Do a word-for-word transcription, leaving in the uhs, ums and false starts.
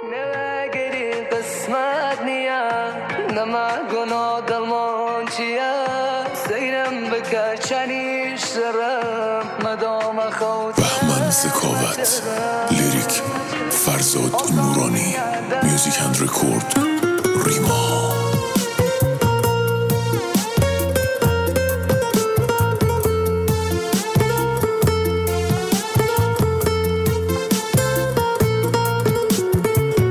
نگری قسمت نیا نما گناه دلمان چیه سیرم بکر چنیش سرم مدام خود بهمن ذکاوت لیریک فرزاد نورانی میوزیک اند رکورد ریما